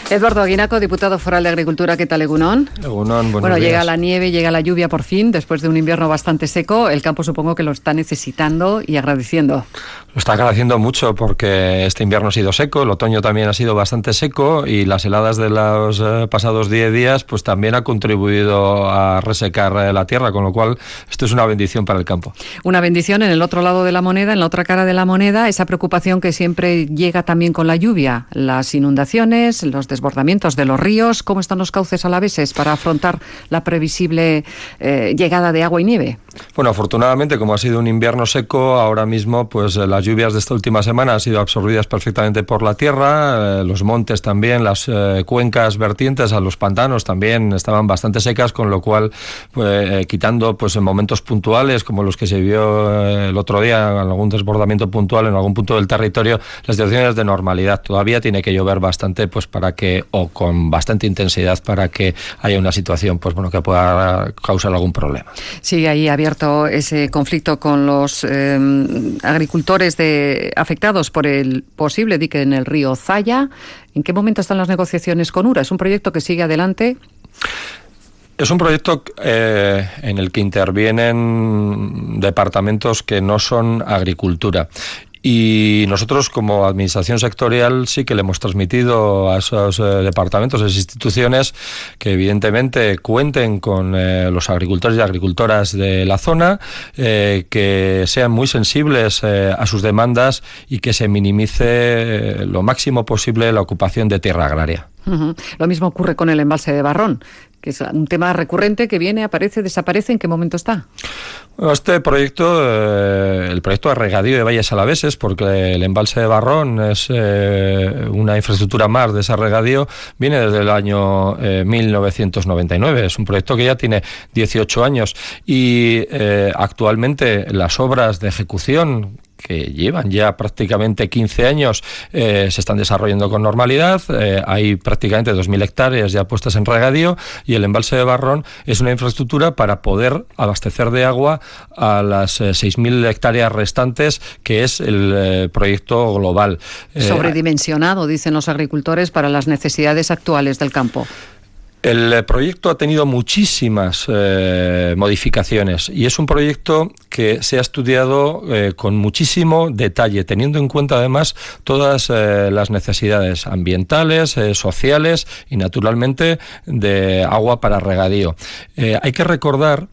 Eduardo Aguinaco, diputado foral de Agricultura, ¿qué tal, Egunon? Egunon, buenos días. Llega la nieve, llega la lluvia por fin, después de un invierno bastante seco. El campo supongo que lo está necesitando y agradeciendo. Lo está agradeciendo mucho porque este invierno ha sido seco, el otoño también ha sido bastante seco y las heladas de los pasados 10 días pues también ha contribuido a resecar la tierra, con lo cual esto es una bendición para el campo. Una bendición en el otro lado de la moneda, en la otra cara de la moneda, esa preocupación que siempre llega también con la lluvia, las inundaciones, los desbordamientos de los ríos. ¿Cómo están los cauces alaveses para afrontar la previsible llegada de agua y nieve? Bueno, afortunadamente, como ha sido un invierno seco, ahora mismo pues las lluvias de esta última semana han sido absorbidas perfectamente por la tierra, los montes también, las cuencas vertientes a los pantanos también estaban bastante secas, con lo cual quitando pues en momentos puntuales como los que se vio el otro día, en algún desbordamiento puntual en algún punto del territorio, la situación es de normalidad. Todavía tiene que llover bastante pues para que, o con bastante intensidad, para que haya una situación pues bueno que pueda causar algún problema. Sí, ahí abierto ese conflicto con los agricultores afectados por el posible dique en el río Zaya. ¿En qué momento están las negociaciones con URA? ¿Es un proyecto que sigue adelante? Es un proyecto en el que intervienen departamentos que no son agricultura. Y nosotros, como administración sectorial, sí que le hemos transmitido a esos departamentos, a esas instituciones, que evidentemente cuenten con los agricultores y agricultoras de la zona, que sean muy sensibles a sus demandas y que se minimice lo máximo posible la ocupación de tierra agraria. Uh-huh. Lo mismo ocurre con el embalse de Barrón, que es un tema recurrente que viene, aparece, desaparece. ¿En qué momento está? Bueno, este proyecto, el proyecto de regadío de valles alaveses, porque el embalse de Barrón es una infraestructura más de ese regadío, viene desde el año 1999. Es un proyecto que ya tiene 18 años y actualmente las obras de ejecución, que llevan ya prácticamente 15 años, se están desarrollando con normalidad. Hay prácticamente 2.000 hectáreas ya puestas en regadío y el embalse de Barrón es una infraestructura para poder abastecer de agua a las 6.000 hectáreas restantes, que es el proyecto global. Sobredimensionado, dicen los agricultores, para las necesidades actuales del campo. El proyecto ha tenido muchísimas modificaciones y es un proyecto que se ha estudiado con muchísimo detalle, teniendo en cuenta además todas las necesidades ambientales, sociales y naturalmente de agua para regadío. Hay que recordar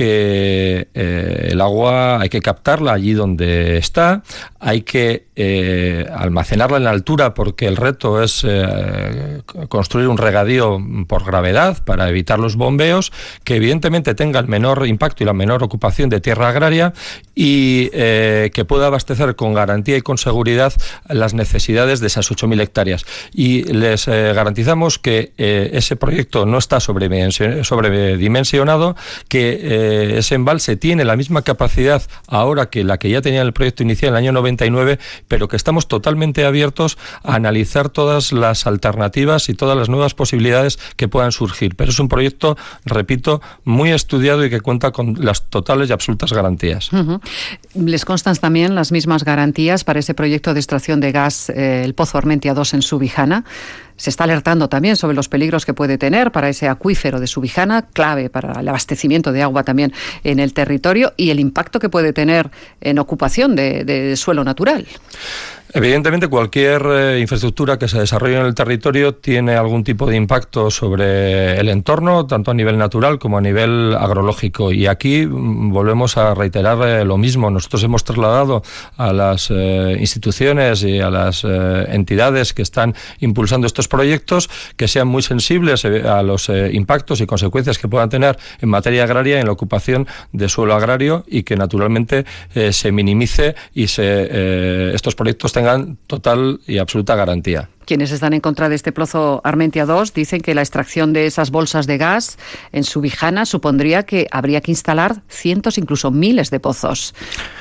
que el agua hay que captarla allí donde está, hay que almacenarla en la altura, porque el reto es construir un regadío por gravedad para evitar los bombeos, que evidentemente tenga el menor impacto y la menor ocupación de tierra agraria y que pueda abastecer con garantía y con seguridad las necesidades de esas 8.000 hectáreas. Y les garantizamos que ese proyecto no está sobredimensionado, que ese embalse tiene la misma capacidad ahora que la que ya tenía en el proyecto inicial en el año 99, pero que estamos totalmente abiertos a analizar todas las alternativas y todas las nuevas posibilidades que puedan surgir. Pero es un proyecto, repito, muy estudiado y que cuenta con las totales y absolutas garantías. Uh-huh. ¿Les constan también las mismas garantías para ese proyecto de extracción de gas, el Pozo Armentia 2 en Subijana? Se está alertando también sobre los peligros que puede tener para ese acuífero de Subijana, clave para el abastecimiento de agua también en el territorio, y el impacto que puede tener en ocupación de suelo natural. Evidentemente, cualquier infraestructura que se desarrolle en el territorio tiene algún tipo de impacto sobre el entorno, tanto a nivel natural como a nivel agrológico. Y aquí volvemos a reiterar lo mismo. Nosotros hemos trasladado a las instituciones y a las entidades que están impulsando estos proyectos que sean muy sensibles a los impactos y consecuencias que puedan tener en materia agraria, en la ocupación de suelo agrario, y que naturalmente se minimice y estos proyectos tengan total y absoluta garantía. Quienes están en contra de este Pozo Armentia 2 dicen que la extracción de esas bolsas de gas en Subijana supondría que habría que instalar cientos, incluso miles de pozos.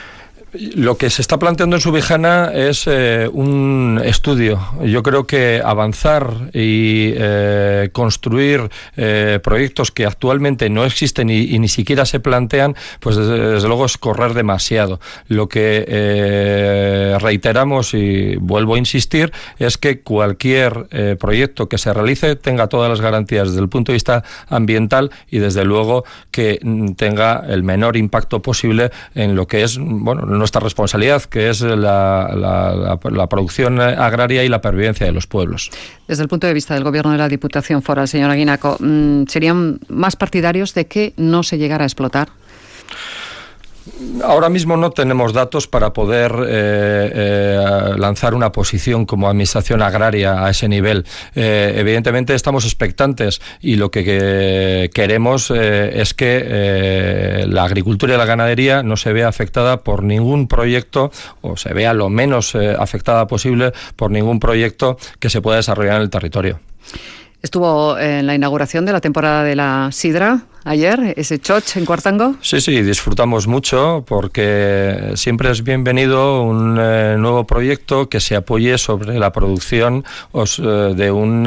Lo que se está planteando en Subijana es un estudio. Yo creo que avanzar y construir proyectos que actualmente no existen y ni siquiera se plantean, pues desde luego es correr demasiado. Lo que reiteramos y vuelvo a insistir es que cualquier proyecto que se realice tenga todas las garantías desde el punto de vista ambiental y desde luego que tenga el menor impacto posible en lo que es, bueno, nuestra responsabilidad, que es la producción agraria y la pervivencia de los pueblos. Desde el punto de vista del Gobierno de la Diputación Foral, señora Guinaco, ¿serían más partidarios de que no se llegara a explotar? Ahora mismo no tenemos datos para poder lanzar una posición como administración agraria a ese nivel. Evidentemente estamos expectantes y lo que queremos es que la agricultura y la ganadería no se vea afectada por ningún proyecto o se vea lo menos afectada posible por ningún proyecto que se pueda desarrollar en el territorio. Estuvo en la inauguración de la temporada de la sidra ayer, ese choch en Cuartango. Sí, disfrutamos mucho porque siempre es bienvenido un nuevo proyecto que se apoye sobre la producción de un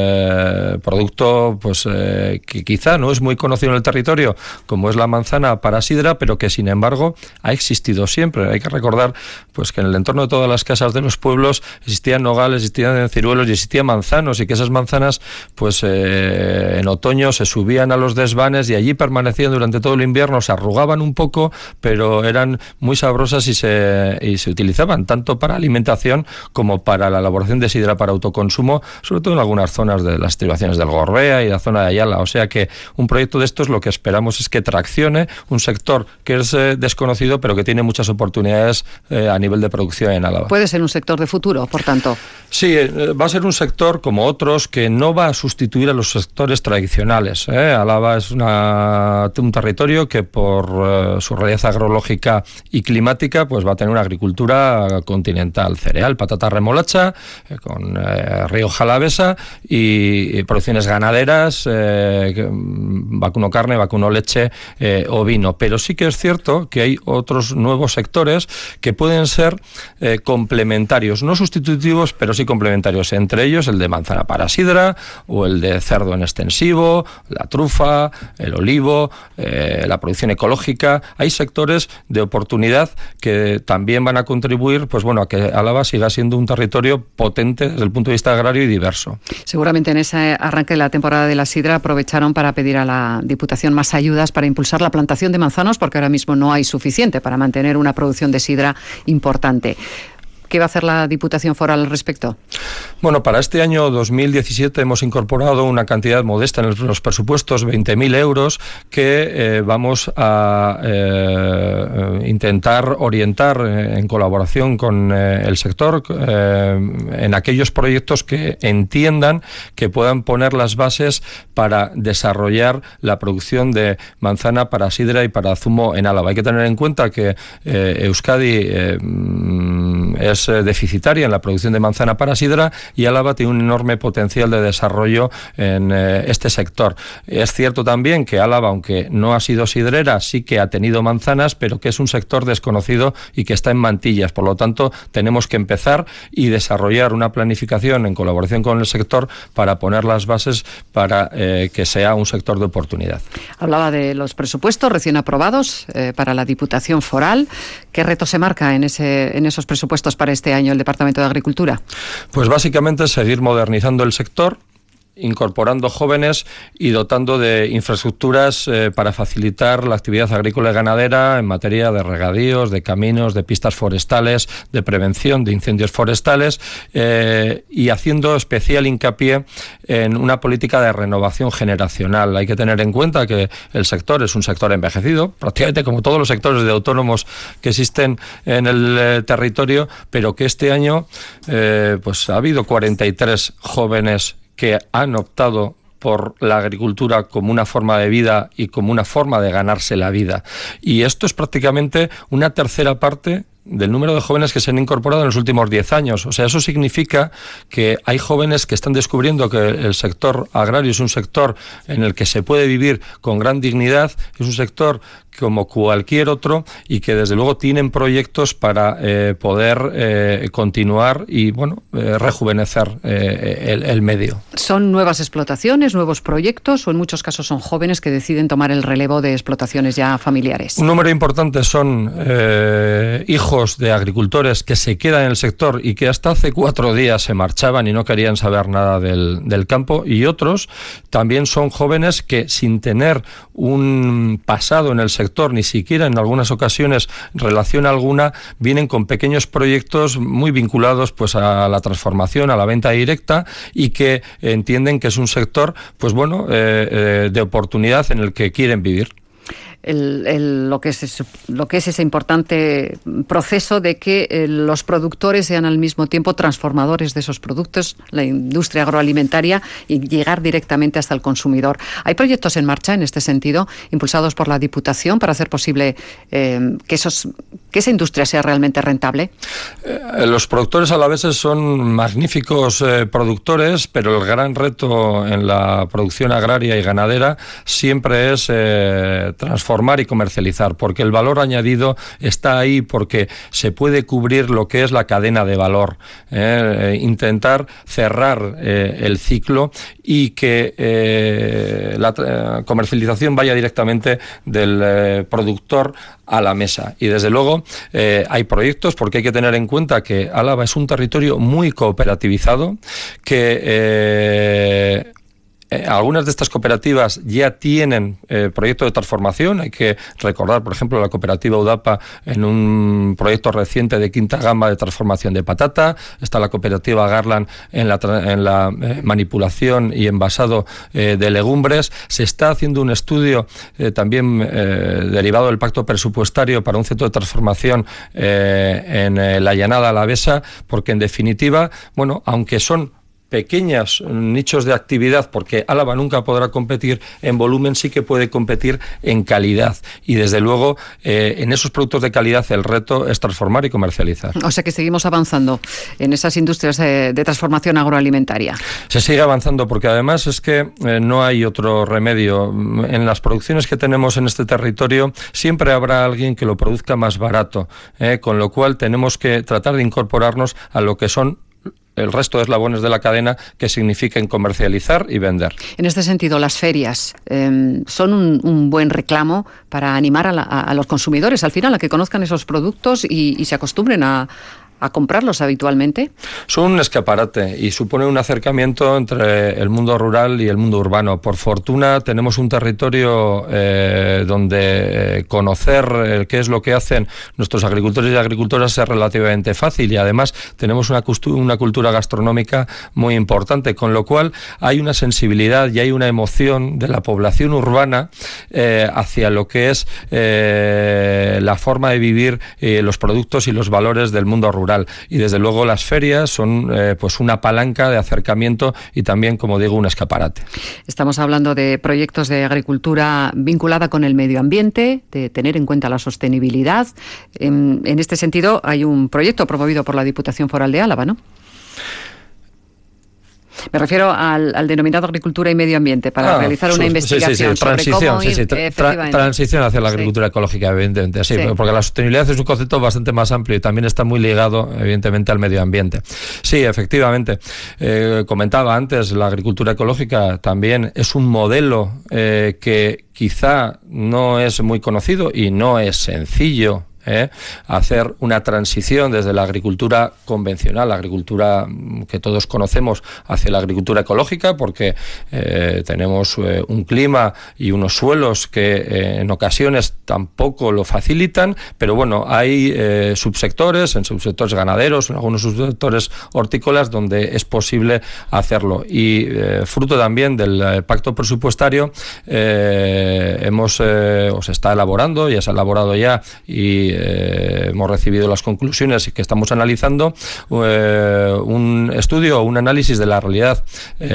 producto pues que quizá no es muy conocido en el territorio, como es la manzana para sidra, pero que sin embargo ha existido siempre. Hay que recordar pues que en el entorno de todas las casas de los pueblos existían nogales, existían ciruelos y existían manzanos, y que esas manzanas pues en otoño se subían a los desvanes y allí permanecían durante todo el invierno, se arrugaban un poco, pero eran muy sabrosas y se utilizaban tanto para alimentación como para la elaboración de sidra para autoconsumo, sobre todo en algunas zonas de las estribaciones del Gorbea y la zona de Ayala. O sea que un proyecto de estos lo que esperamos es que traccione un sector que es desconocido, pero que tiene muchas oportunidades a nivel de producción en Álava. Puede ser un sector de futuro, por tanto. Sí, va a ser un sector como otros que no va a sustituir a los sectores tradicionales. Álava es un territorio que por su realidad agrológica y climática pues va a tener una agricultura continental, cereal, patata, remolacha, con río Jalavesa y producciones ganaderas, vacuno carne, vacuno leche, ovino. Pero sí que es cierto que hay otros nuevos sectores que pueden ser complementarios, no sustitutivos, pero sí complementarios, entre ellos el de manzana para sidra o el de cerdo en extensivo, la trufa, el olivo, la producción ecológica. Hay sectores de oportunidad que también van a contribuir pues bueno, a que Álava siga siendo un territorio potente desde el punto de vista agrario y diverso. Seguramente en ese arranque de la temporada de la sidra aprovecharon para pedir a la Diputación más ayudas para impulsar la plantación de manzanos, porque ahora mismo no hay suficiente para mantener una producción de sidra importante. ¿Qué va a hacer la Diputación Foral al respecto? Bueno, para este año 2017 hemos incorporado una cantidad modesta en los presupuestos, 20.000 euros, que vamos a intentar orientar en colaboración con el sector en aquellos proyectos que entiendan que puedan poner las bases para desarrollar la producción de manzana para sidra y para zumo en Álava. Hay que tener en cuenta que Euskadi es deficitaria en la producción de manzana para sidra y Álava tiene un enorme potencial de desarrollo en este sector. Es cierto también que Álava, aunque no ha sido sidrera, sí que ha tenido manzanas, pero que es un sector desconocido y que está en mantillas. Por lo tanto, tenemos que empezar y desarrollar una planificación en colaboración con el sector para poner las bases para que sea un sector de oportunidad. Hablaba de los presupuestos recién aprobados para la Diputación Foral. ¿Qué reto se marca en esos presupuestos para este año el Departamento de Agricultura? Pues básicamente seguir modernizando el sector, incorporando jóvenes y dotando de infraestructuras para facilitar la actividad agrícola y ganadera en materia de regadíos, de caminos, de pistas forestales, de prevención de incendios forestales y haciendo especial hincapié en una política de renovación generacional. Hay que tener en cuenta que el sector es un sector envejecido, prácticamente como todos los sectores de autónomos que existen en el territorio, pero que este año pues ha habido 43 jóvenes que han optado por la agricultura como una forma de vida y como una forma de ganarse la vida. Y esto es prácticamente una tercera parte del número de jóvenes que se han incorporado en los últimos 10 años. O sea, eso significa que hay jóvenes que están descubriendo que el sector agrario es un sector en el que se puede vivir con gran dignidad, es un sector como cualquier otro y que desde luego tienen proyectos para poder continuar y rejuvenecer el medio. ¿Son nuevas explotaciones, nuevos proyectos o en muchos casos son jóvenes que deciden tomar el relevo de explotaciones ya familiares? Un número importante son hijos de agricultores que se quedan en el sector y que hasta hace 4 días se marchaban y no querían saber nada del campo, y otros también son jóvenes que sin tener un pasado en el sector, ni siquiera en algunas ocasiones relación alguna, vienen con pequeños proyectos muy vinculados pues a la transformación, a la venta directa, y que entienden que es un sector de oportunidad en el que quieren vivir. Lo que es ese importante proceso de que los productores sean al mismo tiempo transformadores de esos productos, la industria agroalimentaria, y llegar directamente hasta el consumidor. ¿Hay proyectos en marcha en este sentido, impulsados por la Diputación, para hacer posible que esa industria sea realmente rentable? Los productores alaveses son magníficos productores, pero el gran reto en la producción agraria y ganadera siempre es transformar y comercializar, porque el valor añadido está ahí, porque se puede cubrir lo que es la cadena de valor, intentar cerrar el ciclo y que la comercialización vaya directamente del productor a la mesa. Y desde luego hay proyectos, porque hay que tener en cuenta que Álava es un territorio muy cooperativizado, que algunas de estas cooperativas ya tienen proyectos de transformación. Hay que recordar, por ejemplo, la cooperativa Udapa en un proyecto reciente de quinta gama de transformación de patata. Está la cooperativa Garland en la manipulación y envasado de legumbres. Se está haciendo un estudio también derivado del pacto presupuestario para un centro de transformación en la llanada alavesa, porque en definitiva, aunque son pequeños nichos de actividad, porque Álava nunca podrá competir en volumen, sí que puede competir en calidad, y desde luego en esos productos de calidad el reto es transformar y comercializar. O sea que seguimos avanzando en esas industrias de transformación agroalimentaria. Se sigue avanzando, porque además es que no hay otro remedio. En las producciones que tenemos en este territorio siempre habrá alguien que lo produzca más barato, con lo cual tenemos que tratar de incorporarnos a lo que son el resto de eslabones de la cadena, que significan comercializar y vender. En este sentido, las ferias son un buen reclamo para animar a los consumidores, al final, a que conozcan esos productos y se acostumbren a comprarlos habitualmente. Son un escaparate y supone un acercamiento entre el mundo rural y el mundo urbano. Por fortuna tenemos un territorio donde conocer qué es lo que hacen nuestros agricultores y agricultoras es relativamente fácil, y además tenemos una cultura gastronómica muy importante, con lo cual hay una sensibilidad y hay una emoción de la población urbana hacia lo que es la forma de vivir, los productos y los valores del mundo rural. Y desde luego las ferias son una palanca de acercamiento y también, como digo, un escaparate. Estamos hablando de proyectos de agricultura vinculada con el medio ambiente, de tener en cuenta la sostenibilidad. En este sentido hay un proyecto promovido por la Diputación Foral de Álava, ¿no? Me refiero al denominado agricultura y medio ambiente, para realizar una investigación sobre cómo ir, transición hacia la agricultura ecológica, evidentemente, porque la sostenibilidad es un concepto bastante más amplio y también está muy ligado, evidentemente, al medio ambiente. Sí, efectivamente. Comentaba antes, la agricultura ecológica también es un modelo que quizá no es muy conocido y no es sencillo hacer una transición desde la agricultura convencional, la agricultura que todos conocemos, hacia la agricultura ecológica, porque tenemos un clima y unos suelos que en ocasiones tampoco lo facilitan, pero hay subsectores, en subsectores ganaderos, en algunos subsectores hortícolas, donde es posible hacerlo. Y fruto también del pacto presupuestario se está elaborando, ya se ha elaborado ya, y hemos recibido las conclusiones que estamos analizando, un estudio o un análisis de la realidad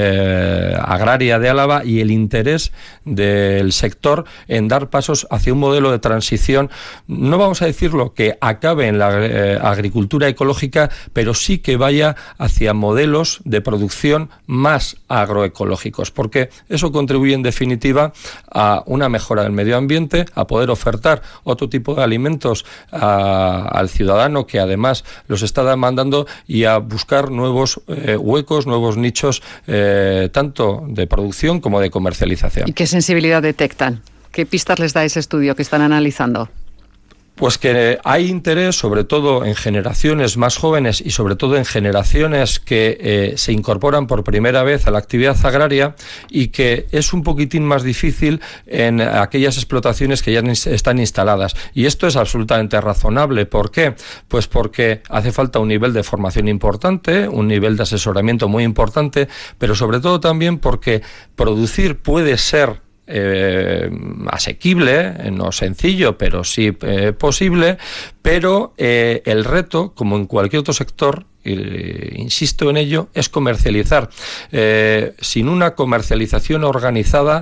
agraria de Álava y el interés del sector en dar pasos hacia un modelo de transición, no vamos a decirlo que acabe en la agricultura ecológica, pero sí que vaya hacia modelos de producción más agroecológicos, porque eso contribuye en definitiva a una mejora del medio ambiente, a poder ofertar otro tipo de alimentos al ciudadano que además los está demandando y a buscar nuevos huecos, nuevos nichos, tanto de producción como de comercialización. ¿Y qué sensibilidad detectan? ¿Qué pistas les da ese estudio que están analizando? Pues que hay interés, sobre todo en generaciones más jóvenes y sobre todo en generaciones que se incorporan por primera vez a la actividad agraria, y que es un poquitín más difícil en aquellas explotaciones que ya están instaladas. Y esto es absolutamente razonable. ¿Por qué? Pues porque hace falta un nivel de formación importante, un nivel de asesoramiento muy importante, pero sobre todo también porque producir puede ser asequible, no sencillo, pero sí posible, pero el reto, como en cualquier otro sector, insisto en ello, es comercializar. Sin una comercialización organizada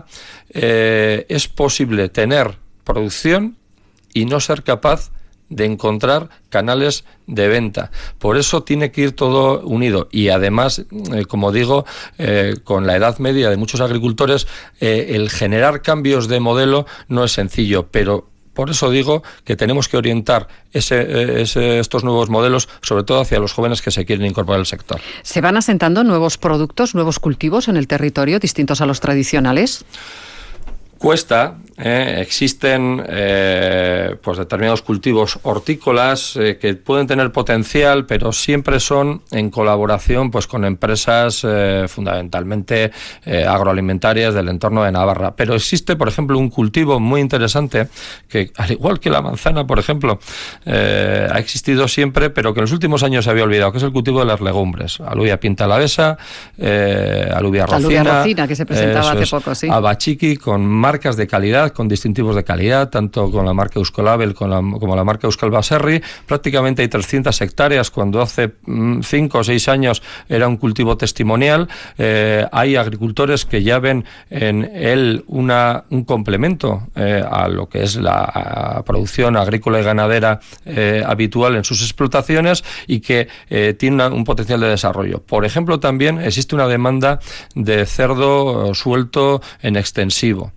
es posible tener producción y no ser capaz de encontrar canales de venta. Por eso tiene que ir todo unido. Y además, como digo, con la edad media de muchos agricultores, el generar cambios de modelo no es sencillo, pero por eso digo que tenemos que orientar estos nuevos modelos, sobre todo hacia los jóvenes que se quieren incorporar al sector. ¿Se van asentando nuevos productos, nuevos cultivos en el territorio, distintos a los tradicionales? Cuesta, existen pues determinados cultivos hortícolas que pueden tener potencial, pero siempre son en colaboración pues con empresas fundamentalmente agroalimentarias del entorno de Navarra. Pero existe, por ejemplo, un cultivo muy interesante que, al igual que la manzana, por ejemplo, ha existido siempre, pero que en los últimos años se había olvidado, que es el cultivo de las legumbres. Alubia pinta alavesa, alubia rocina, que se presentaba hace poco, sí. Abachiqui, con marcas de calidad, con distintivos de calidad, tanto con la marca Euskolabel como la marca Euskal Baserri. Prácticamente hay 300 hectáreas, cuando hace 5 o 6 años era un cultivo testimonial. Hay agricultores que ya ven en él un complemento a lo que es la producción agrícola y ganadera habitual en sus explotaciones, y que tiene un potencial de desarrollo. Por ejemplo, también existe una demanda de cerdo suelto en extensivo.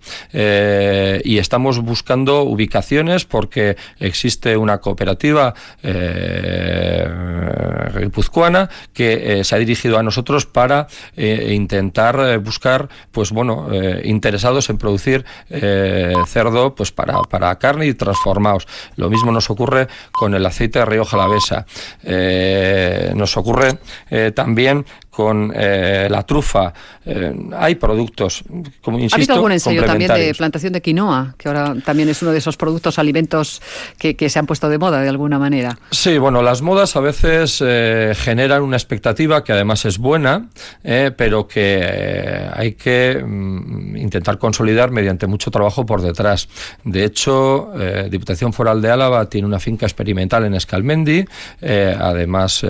Y estamos buscando ubicaciones porque existe una cooperativa guipuzcoana que se ha dirigido a nosotros para intentar buscar interesados en producir cerdo pues para carne y transformados. Lo mismo nos ocurre con el aceite de Rioja Alavesa. Nos ocurre también con la trufa. Hay productos, como insisto, ¿ha habido algún ensayo también de plantación de quinoa, que ahora también es uno de esos productos, alimentos que se han puesto de moda de alguna manera? Sí, bueno, las modas a veces generan una expectativa que además es buena, pero que hay que intentar consolidar mediante mucho trabajo por detrás. De hecho, Diputación Foral de Álava tiene una finca experimental en Escalmendi, además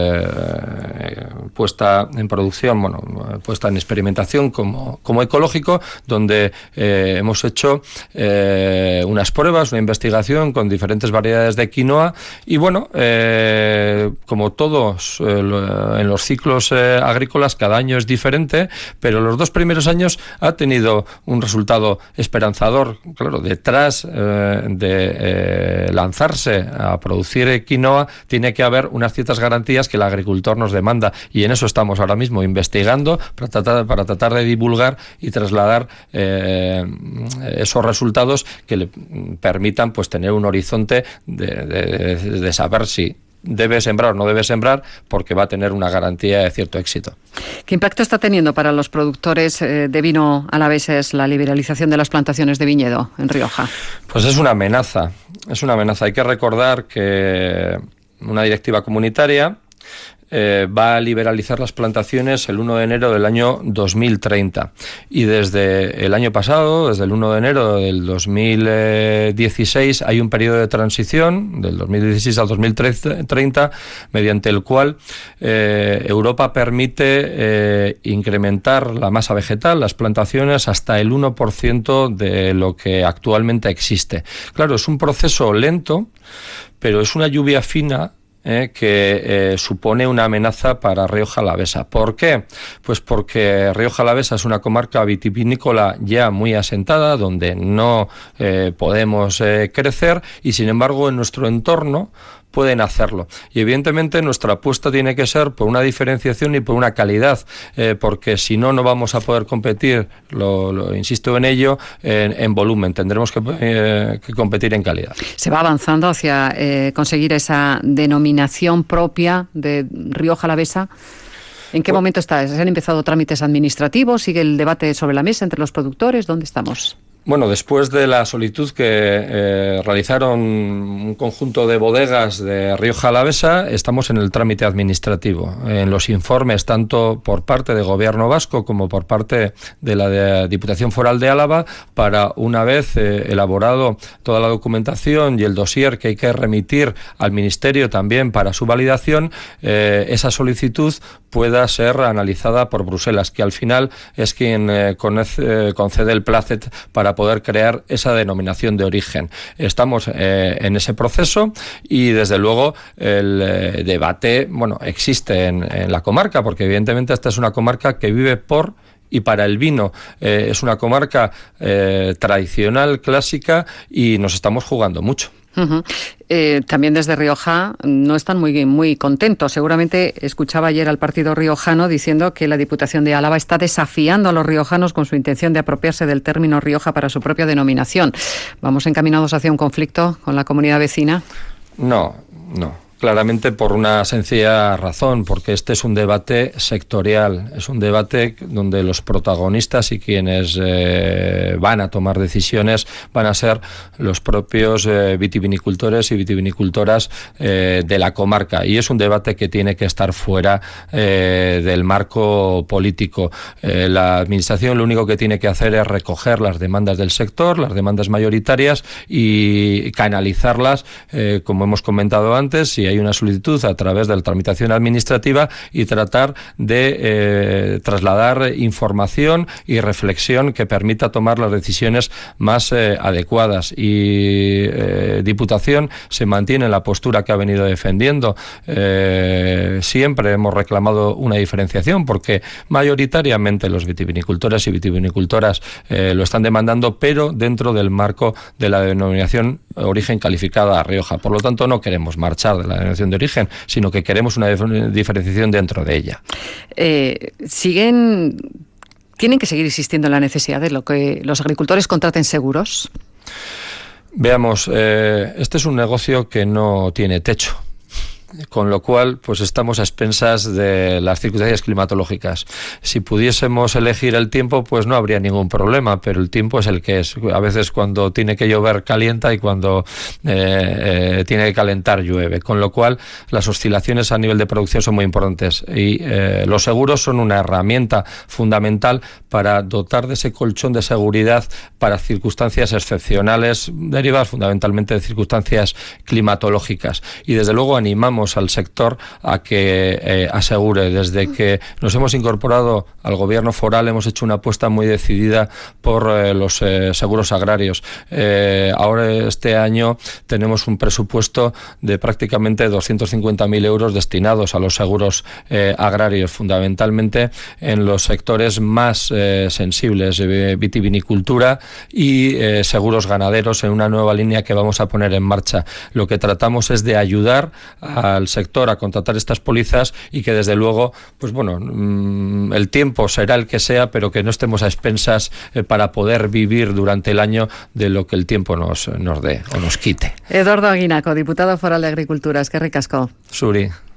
puesta en producción, puesta en experimentación como ecológico, donde hemos hecho unas pruebas, una investigación con diferentes variedades de quinoa, y como todos en los ciclos agrícolas, cada año es diferente, pero los 2 primeros años ha tenido un resultado esperanzador. Claro, detrás de lanzarse a producir quinoa tiene que haber unas ciertas garantías que el agricultor nos demanda, y en eso estamos ahora mismo investigando para tratar de divulgar y trasladar esos resultados que le permitan pues tener un horizonte de saber si debe sembrar o no debe sembrar, porque va a tener una garantía de cierto éxito. ¿Qué impacto está teniendo para los productores de vino alaveses la liberalización de las plantaciones de viñedo en Rioja? Pues es una amenaza. Hay que recordar que una directiva comunitaria va a liberalizar las plantaciones el 1 de enero del año 2030. Y desde el año pasado, desde el 1 de enero del 2016, hay un periodo de transición, del 2016 al 2030, mediante el cual Europa permite incrementar la masa vegetal, las plantaciones, hasta el 1% de lo que actualmente existe. Claro, es un proceso lento, pero es una lluvia fina que supone una amenaza para Rioja Alavesa. ¿Por qué? Pues porque Rioja Alavesa es una comarca vitivinícola ya muy asentada, donde no podemos crecer, y sin embargo en nuestro entorno pueden hacerlo. Y evidentemente nuestra apuesta tiene que ser por una diferenciación y por una calidad, porque si no, no vamos a poder competir, insisto en ello, en volumen. Tendremos que competir en calidad. Se va avanzando hacia conseguir esa denominación propia de Rioja Alavesa. ¿En qué momento está? ¿Se han empezado trámites administrativos? ¿Sigue el debate sobre la mesa entre los productores? ¿Dónde estamos? Bueno, después de la solicitud que realizaron un conjunto de bodegas de Rioja Alavesa, estamos en el trámite administrativo, en los informes tanto por parte del Gobierno vasco como por parte de la Diputación Foral de Álava, para, una vez elaborado toda la documentación y el dossier que hay que remitir al Ministerio también para su validación, esa solicitud pueda ser analizada por Bruselas, que al final es quien concede el placet para poder crear esa denominación de origen. Estamos en ese proceso y desde luego el debate existe en la comarca, porque evidentemente esta es una comarca que vive por y para el vino. Es una comarca tradicional, clásica, y nos estamos jugando mucho. Uh-huh. También desde Rioja no están muy contentos. Seguramente escuchaba ayer al partido riojano diciendo que la Diputación de Álava está desafiando a los riojanos con su intención de apropiarse del término Rioja para su propia denominación. ¿Vamos encaminados hacia un conflicto con la comunidad vecina? No. Claramente por una sencilla razón, porque este es un debate sectorial, es un debate donde los protagonistas y quienes van a tomar decisiones van a ser los propios vitivinicultores y vitivinicultoras de la comarca, y es un debate que tiene que estar fuera del marco político. La Administración lo único que tiene que hacer es recoger las demandas del sector, las demandas mayoritarias, y canalizarlas, como hemos comentado antes, si hay una solicitud, a través de la tramitación administrativa, y tratar de trasladar información y reflexión que permita tomar las decisiones más adecuadas. Y Diputación se mantiene en la postura que ha venido defendiendo. Siempre hemos reclamado una diferenciación, porque mayoritariamente los vitivinicultores y vitivinicultoras lo están demandando, pero dentro del marco de la denominación origen calificada a Rioja. Por lo tanto, no queremos marchar de la denominación de origen, sino que queremos una diferenciación dentro de ella. Tienen que seguir insistiendo en la necesidad de que los agricultores contraten seguros. Veamos, este es un negocio que no tiene techo, con lo cual pues estamos a expensas de las circunstancias climatológicas. Si pudiésemos elegir el tiempo, pues no habría ningún problema, pero el tiempo es el que es. A veces cuando tiene que llover calienta, y cuando tiene que calentar llueve, con lo cual las oscilaciones a nivel de producción son muy importantes, y los seguros son una herramienta fundamental para dotar de ese colchón de seguridad para circunstancias excepcionales, derivadas fundamentalmente de circunstancias climatológicas. Y desde luego animamos al sector a que asegure. Desde que nos hemos incorporado al Gobierno foral hemos hecho una apuesta muy decidida por los seguros agrarios. Ahora este año tenemos un presupuesto de prácticamente 250.000 euros destinados a los seguros agrarios, fundamentalmente en los sectores más sensibles, vitivinicultura y seguros ganaderos, en una nueva línea que vamos a poner en marcha. Lo que tratamos es de ayudar al sector a contratar estas pólizas, y que desde luego, pues bueno, el tiempo será el que sea, pero que no estemos a expensas para poder vivir durante el año de lo que el tiempo nos dé o nos quite. Eduardo Aguinaco, diputado foral de Agricultura. Eskerrik asko. Zuri.